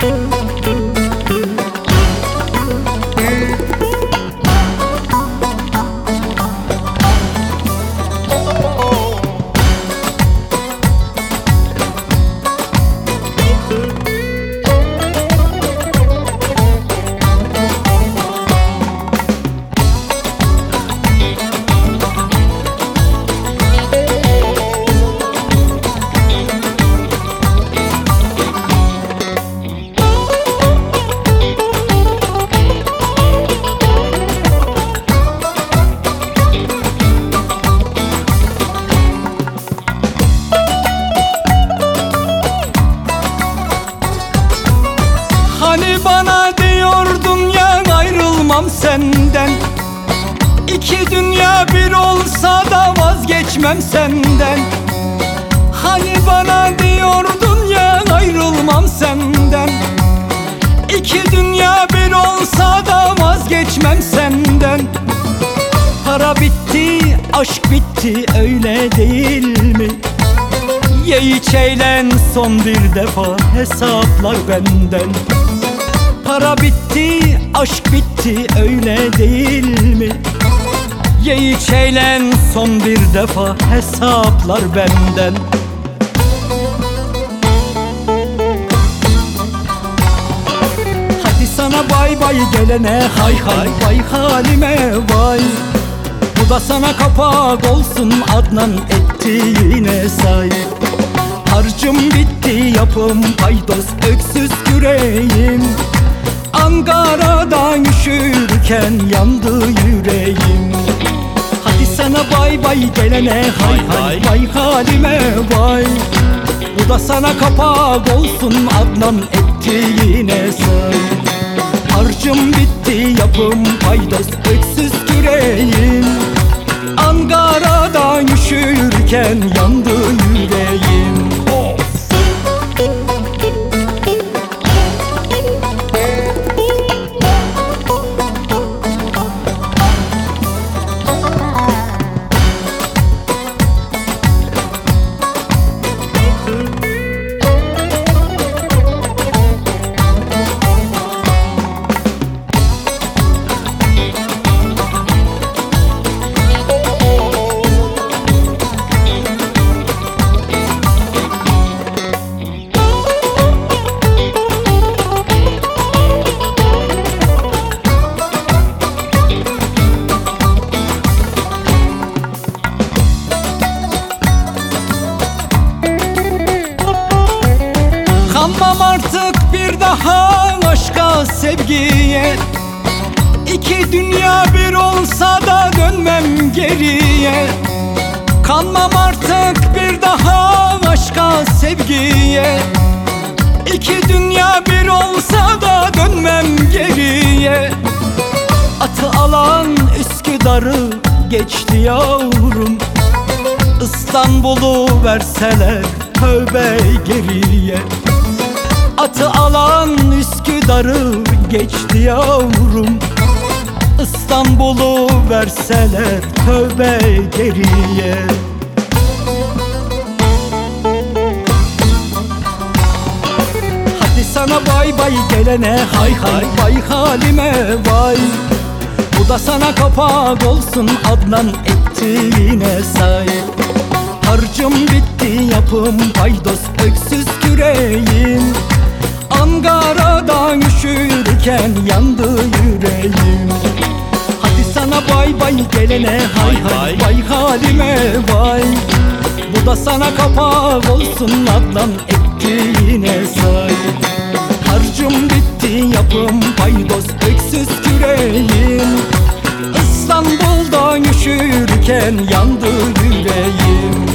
Hani bana diyordun ya ayrılmam senden, İki dünya bir olsa da vazgeçmem senden. Hani bana diyordun ya ayrılmam senden, İki dünya bir olsa da vazgeçmem senden. Para bitti, aşk bitti, öyle değil mi? Ye iç eğlen, son bir defa hesaplar benden. Para bitti, aşk bitti, öyle değil mi? Ye iç eğlen, son bir defa hesaplar benden. Hadi sana bay bay gelene hay hay, vay halime vay. Bu da sana kapak olsun, Adnan ettiğine say. Harcım bitti, yapım paydos, öksüz yüreğim. Ankara'da üşürken yandı yüreğim. Hadi sana bay bay gelene hay hay, vay halime vay. Bu da sana kapak olsun, Adnan ettiğine say. Harcım bitti, yapım paydos, öksüz yüreğim. Ankara'da üşürken yandı yüreğim. Kanmam artık bir daha aşka sevgiye, İki dünya bir olsa da dönmem geriye. Kanmam artık bir daha aşka sevgiye, İki dünya bir olsa da dönmem geriye. Atı alan Üsküdar'ı geçti yavrum, İstanbul'u verseler tövbe geriye. Atı alan Üsküdar'ı geçti yavrum, İstanbul'u verseler tövbe geriye. Hadi sana bay bay gelene hay hay, vay halime vay. Bu da sana kapak olsun, Adnan ettiğine say. Harcım bitti, yapım paydos, öksüz yüreğim. Ankara'da üşürken yandı yüreğim. Hadi sana bay bay gelene hay hay, vay halime vay. Bu da sana kapak olsun, Adnan ettiğine say. Harcım bitti, yapım paydos, öksüz yüreğim. İstanbul'da üşürken yandı yüreğim.